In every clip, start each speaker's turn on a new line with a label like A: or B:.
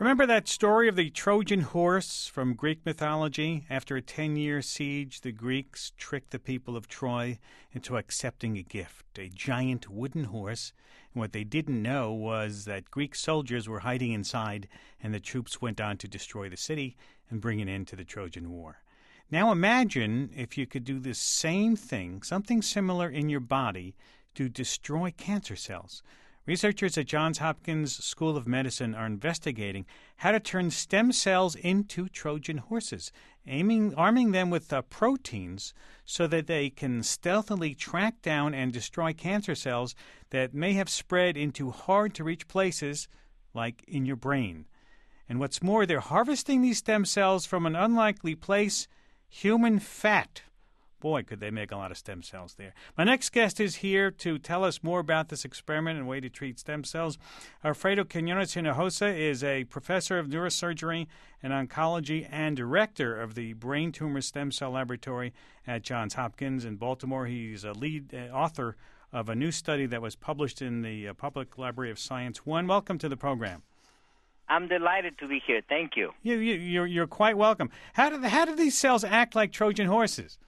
A: Remember that story of the Trojan horse from Greek mythology? After a 10-year siege, the Greeks tricked the people of Troy into accepting a gift, a giant wooden horse. And what they didn't know was that Greek soldiers were hiding inside, and the troops went on to destroy the city and bring an end to the Trojan War. Now imagine if you could do the same thing, something similar in your body, to destroy cancer cells. Researchers at Johns Hopkins School of Medicine are investigating how to turn stem cells into Trojan horses, arming them with proteins so that they can stealthily track down and destroy cancer cells that may have spread into hard-to-reach places like in your brain. And what's more, they're harvesting these stem cells from an unlikely place, human fat. Boy, could they make a lot of stem cells there. My next guest is here to tell us more about this experiment and way to treat stem cells. Alfredo Quiñones Hinojosa is a professor of neurosurgery and oncology and director of the Brain Tumor Stem Cell Laboratory at Johns Hopkins in Baltimore. He's a lead author of a new study that was published in the Public Library of Science 1. Welcome to the program.
B: I'm delighted to be here. Thank you.
A: You're quite welcome. How do these cells act like Trojan horses?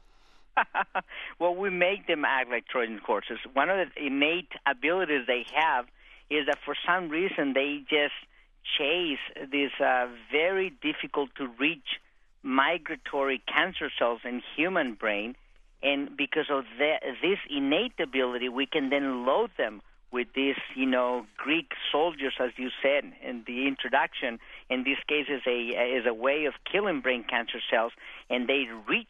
B: Well, we make them act like Trojan horses. One of the innate abilities they have is that for some reason they just chase these very difficult-to-reach migratory cancer cells in human brain, and because of this innate ability, we can then load them with these, Greek soldiers, as you said in the introduction. In this case, is a way of killing brain cancer cells, and they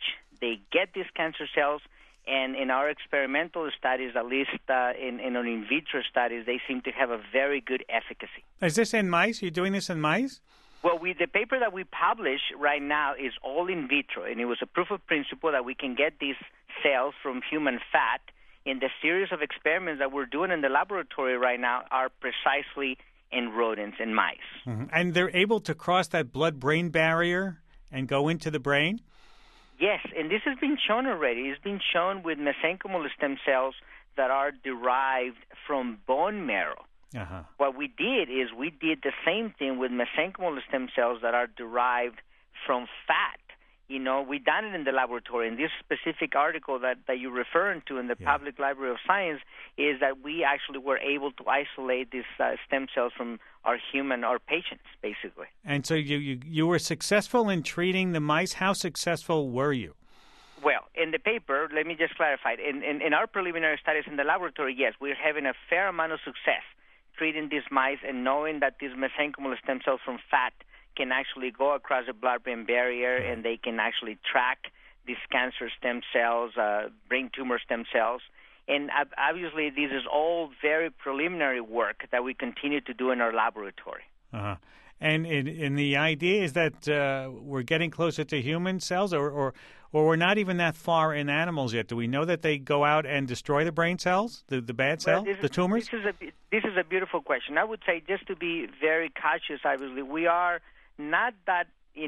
B: get these cancer cells, and in our experimental studies, at least in our in vitro studies, they seem to have a very good efficacy.
A: Is this in mice? You're doing this in mice?
B: Well, the paper that we publish right now is all in vitro, and it was a proof of principle that we can get these cells from human fat. And the series of experiments that we're doing in the laboratory right now are precisely in rodents and mice.
A: Mm-hmm. And they're able to cross that blood-brain barrier and go into the brain?
B: Yes, and this has been shown already. It's been shown with mesenchymal stem cells that are derived from bone marrow.
A: Uh-huh.
B: What we did is we did the same thing with mesenchymal stem cells that are derived from fat. We done it in the laboratory. And this specific article that you're referring to in the Public Library of Science is that we actually were able to isolate these stem cells from our patients, basically.
A: And so you were successful in treating the mice. How successful were you?
B: Well, in the paper, let me just clarify. In our preliminary studies in the laboratory, yes, we're having a fair amount of success treating these mice and knowing that these mesenchymal stem cells from fat can actually go across the blood-brain barrier, and they can actually track these cancer stem cells, brain tumor stem cells. And obviously, this is all very preliminary work that we continue to do in our laboratory.
A: Uh-huh. And the idea is that we're getting closer to human cells, or we're not even that far in animals yet. Do we know that they go out and destroy the brain cells, the bad cells, the tumors?
B: This is a beautiful question. I would say, just to be very cautious, obviously, we are not that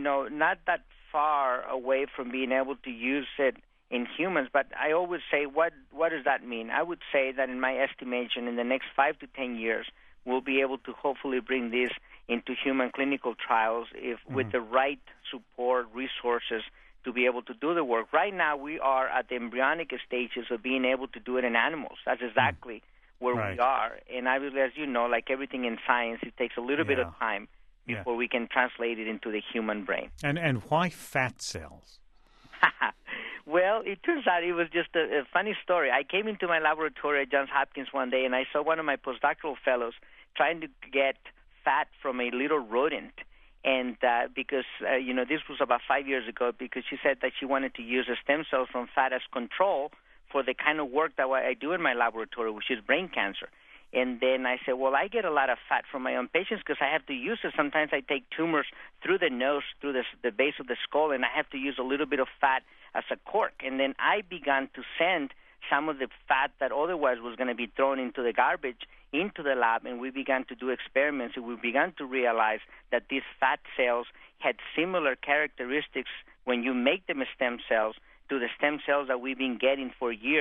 B: far away from being able to use it in humans. But I always say, what does that mean? I would say that in my estimation, in the next 5 to 10 years, we'll be able to hopefully bring this into human clinical trials with the right support, resources to be able to do the work. Right now, we are at the embryonic stages of being able to do it in animals. That's exactly where we are. And obviously, as you know, like everything in science, it takes a little bit of time before we can translate it into the human brain.
A: And why fat cells?
B: Well, it turns out it was just a funny story. I came into my laboratory at Johns Hopkins one day, and I saw one of my postdoctoral fellows trying to get fat from a little rodent. And because, this was about 5 years ago, because she said that she wanted to use a stem cells from fat as control for the kind of work that I do in my laboratory, which is brain cancer. And then I said, well, I get a lot of fat from my own patients because I have to use it. Sometimes I take tumors through the nose, through the base of the skull, and I have to use a little bit of fat as a cork. And then I began to send some of the fat that otherwise was going to be thrown into the garbage into the lab, and we began to do experiments, and we began to realize that these fat cells had similar characteristics when you make them stem cells to the stem cells that we've been getting for years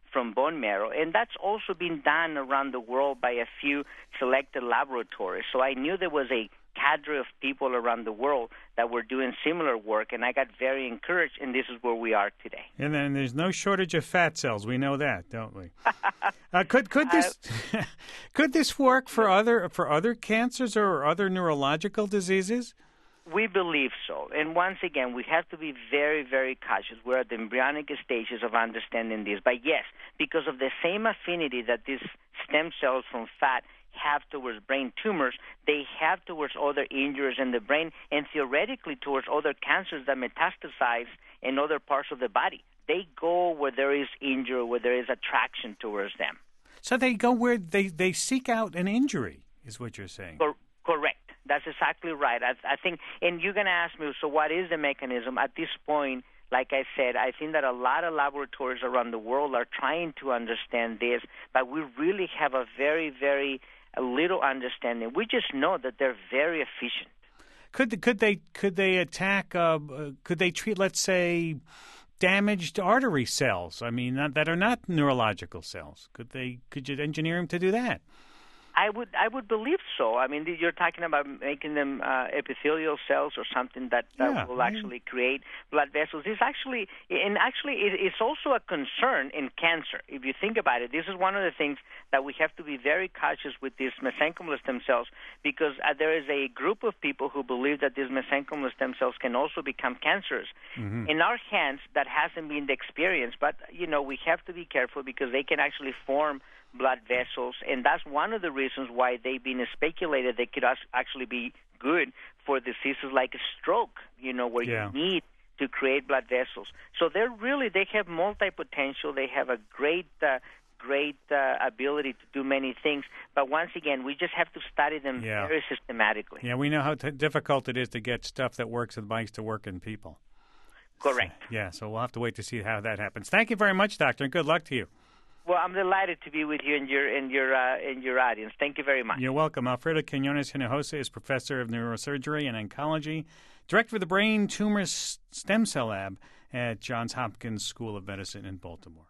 B: from bone marrow. And that's also been done around the world by a few selected laboratories. So I knew there was a cadre of people around the world that were doing similar work, and I got very encouraged, and this is where we are today.
A: And then there's no shortage of fat cells. We know that, don't we? Could this could this work for other cancers or other neurological diseases?
B: We believe so. And once again, we have to be very, very cautious. We're at the embryonic stages of understanding this. But yes, because of the same affinity that these stem cells from fat have towards brain tumors, they have towards other injuries in the brain and theoretically towards other cancers that metastasize in other parts of the body. They go where there is injury, where there is attraction towards them.
A: So they go where they seek out an injury, is what you're saying.
B: Correct. That's exactly right. I think, and you're going to ask me, so what is the mechanism? At this point, like I said, I think that a lot of laboratories around the world are trying to understand this, but we really have a very, very little understanding. We just know that they're very efficient.
A: Could they attack? Could they treat, let's say, damaged artery cells? I mean, that are not neurological cells. Could you engineer them to do that?
B: I would believe so. I mean, you're talking about making them epithelial cells or something that will actually create blood vessels. It's also a concern in cancer. If you think about it, this is one of the things that we have to be very cautious with these mesenchymal stem cells, because there is a group of people who believe that these mesenchymal stem cells can also become cancerous. Mm-hmm. In our hands, that hasn't been the experience, but we have to be careful because they can actually form blood vessels, and that's one of the reasons why they've been speculated they could actually be good for diseases like a stroke, where you need to create blood vessels. So they have multi-potential. They have a great ability to do many things, but once again, we just have to study them very systematically.
A: Yeah, we know how difficult it is to get stuff that works in mice to work in people.
B: Correct.
A: Yeah, so we'll have to wait to see how that happens. Thank you very much, Doctor, and good luck to you.
B: Well, I'm delighted to be with you and your audience. Thank you very much.
A: You're welcome. Alfredo Quinones Hinojosa is professor of neurosurgery and oncology, director of the Brain Tumor Stem Cell Lab at Johns Hopkins School of Medicine in Baltimore.